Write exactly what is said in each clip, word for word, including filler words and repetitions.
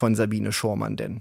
von Sabine Schormann denn?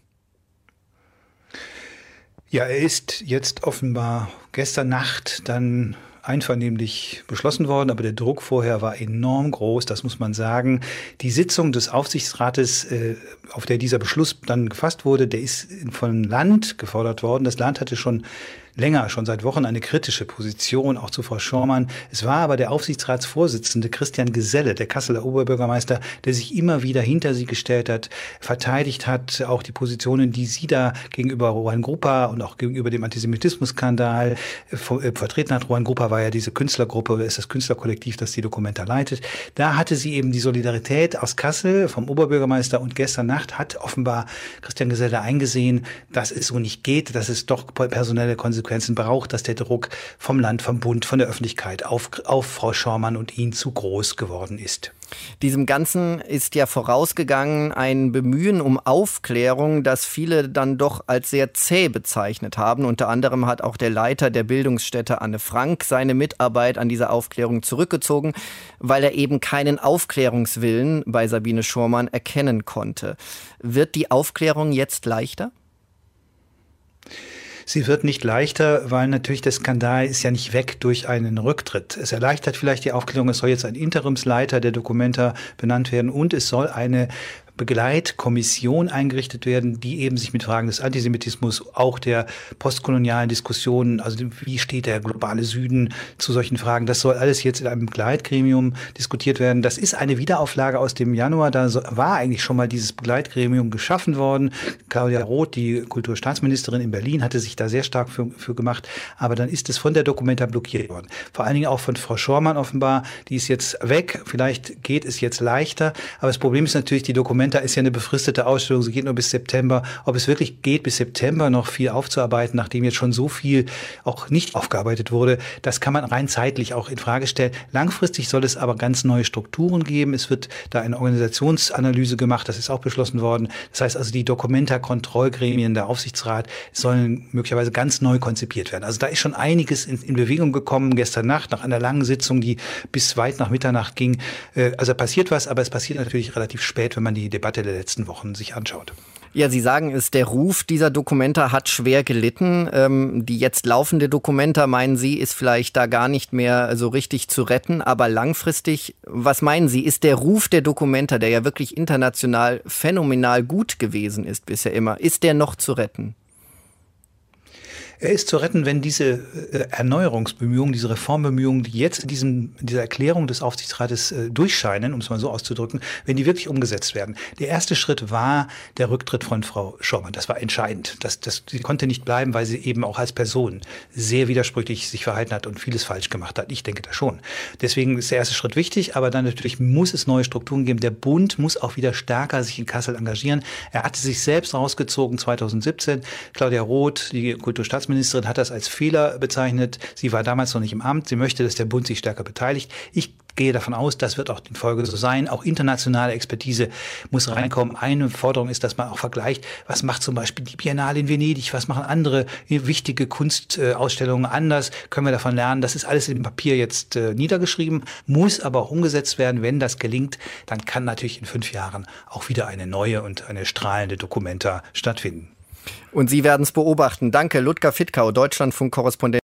Ja, er ist jetzt offenbar gestern Nacht dann einvernehmlich beschlossen worden, aber der Druck vorher war enorm groß, das muss man sagen. Die Sitzung des Aufsichtsrates, äh, auf der dieser Beschluss dann gefasst wurde, der ist von Land gefordert worden. Das Land hatte schon länger, schon seit Wochen eine kritische Position, auch zu Frau Schormann. Es war aber der Aufsichtsratsvorsitzende Christian Geselle, der Kasseler Oberbürgermeister, der sich immer wieder hinter sie gestellt hat, verteidigt hat, auch die Positionen, die sie da gegenüber Ruan Grupa und auch gegenüber dem Antisemitismusskandal äh, vertreten hat. Ruan Grupa war ja diese Künstlergruppe, ist das Künstlerkollektiv, das die Dokumenta leitet. Da hatte sie eben die Solidarität aus Kassel vom Oberbürgermeister, und gestern Nacht hat offenbar Christian Geselle eingesehen, dass es so nicht geht, dass es doch personelle Konsequenzen braucht, dass der Druck vom Land, vom Bund, von der Öffentlichkeit auf, auf Frau Schormann und ihn zu groß geworden ist. Diesem Ganzen ist ja vorausgegangen ein Bemühen um Aufklärung, das viele dann doch als sehr zäh bezeichnet haben. Unter anderem hat auch der Leiter der Bildungsstätte Anne Frank seine Mitarbeit an dieser Aufklärung zurückgezogen, weil er eben keinen Aufklärungswillen bei Sabine Schormann erkennen konnte. Wird die Aufklärung jetzt leichter? Sie wird nicht leichter, weil natürlich der Skandal ist ja nicht weg durch einen Rücktritt. Es erleichtert vielleicht die Aufklärung, es soll jetzt ein Interimsleiter der Dokumenta benannt werden und es soll eine Begleitkommission eingerichtet werden, die eben sich mit Fragen des Antisemitismus, auch der postkolonialen Diskussionen, also wie steht der globale Süden zu solchen Fragen, das soll alles jetzt in einem Begleitgremium diskutiert werden. Das ist eine Wiederauflage aus dem Januar, da war eigentlich schon mal dieses Begleitgremium geschaffen worden. Claudia Roth, die Kulturstaatsministerin in Berlin, hatte sich da sehr stark für, für gemacht, aber dann ist es von der Dokumenta blockiert worden. Vor allen Dingen auch von Frau Schormann offenbar, die ist jetzt weg, vielleicht geht es jetzt leichter, aber das Problem ist natürlich, die Dokumenta Da ist ja eine befristete Ausstellung, sie geht nur bis September. Ob es wirklich geht, bis September noch viel aufzuarbeiten, nachdem jetzt schon so viel auch nicht aufgearbeitet wurde, das kann man rein zeitlich auch in Frage stellen. Langfristig soll es aber ganz neue Strukturen geben. Es wird da eine Organisationsanalyse gemacht, das ist auch beschlossen worden. Das heißt also, die Dokumenta-Kontrollgremien, der Aufsichtsrat sollen möglicherweise ganz neu konzipiert werden. Also da ist schon einiges in, in Bewegung gekommen gestern Nacht, nach einer langen Sitzung, die bis weit nach Mitternacht ging. Also passiert was, aber es passiert natürlich relativ spät, wenn man die Debatte der letzten Wochen sich anschaut. Ja, Sie sagen es, der Ruf dieser Dokumenta hat schwer gelitten. Ähm, die jetzt laufende Dokumenta, meinen Sie, ist vielleicht da gar nicht mehr so richtig zu retten. Aber langfristig, was meinen Sie, ist der Ruf der Dokumenta, der ja wirklich international phänomenal gut gewesen ist bisher immer, ist der noch zu retten? Er ist zu retten, wenn diese äh, Erneuerungsbemühungen, diese Reformbemühungen, die jetzt in diesem, in dieser Erklärung des Aufsichtsrates äh, durchscheinen, um es mal so auszudrücken, wenn die wirklich umgesetzt werden. Der erste Schritt war der Rücktritt von Frau Schormann. Das war entscheidend. Das, das, sie konnte nicht bleiben, weil sie eben auch als Person sehr widersprüchlich sich verhalten hat und vieles falsch gemacht hat. Ich denke das schon. Deswegen ist der erste Schritt wichtig, aber dann natürlich muss es neue Strukturen geben. Der Bund muss auch wieder stärker sich in Kassel engagieren. Er hatte sich selbst rausgezogen zweitausendsiebzehn. Claudia Roth, die Kulturstaatsministerin, Ministerin hat das als Fehler bezeichnet. Sie war damals noch nicht im Amt. Sie möchte, dass der Bund sich stärker beteiligt. Ich gehe davon aus, das wird auch in Folge so sein. Auch internationale Expertise muss reinkommen. Eine Forderung ist, dass man auch vergleicht, was macht zum Beispiel die Biennale in Venedig, was machen andere wichtige Kunstausstellungen anders, können wir davon lernen. Das ist alles im Papier jetzt äh, niedergeschrieben, muss aber auch umgesetzt werden. Wenn das gelingt, dann kann natürlich in fünf Jahren auch wieder eine neue und eine strahlende Dokumenta stattfinden. Und Sie werden es beobachten. Danke, Ludger Fittkau, Deutschlandfunk-Korrespondent.